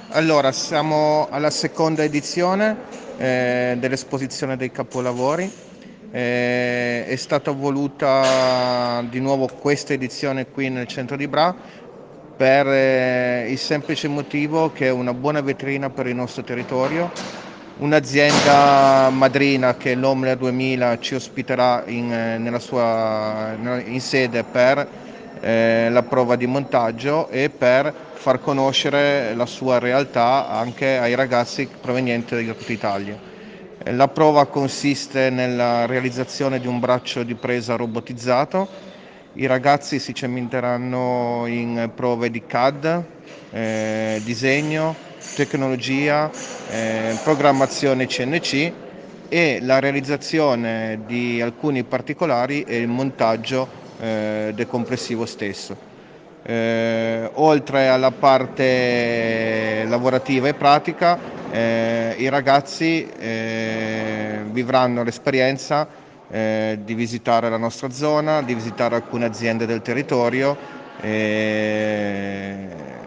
Allora, siamo alla seconda edizione dell'esposizione dei capolavori. È stata voluta di nuovo questa edizione qui nel centro di Bra per il semplice motivo che è una buona vetrina per il nostro territorio. Un'azienda madrina che è l'Omler 2000 ci ospiterà in sede per la prova di montaggio e per far conoscere la sua realtà anche ai ragazzi provenienti da tutta Italia. La prova consiste nella realizzazione di un braccio di presa robotizzato. I ragazzi si cimenteranno in prove di CAD, disegno, tecnologia, programmazione CNC e la realizzazione di alcuni particolari e il montaggio del complessivo stesso. Oltre alla parte lavorativa e pratica, i ragazzi vivranno l'esperienza di visitare la nostra zona, di visitare alcune aziende del territorio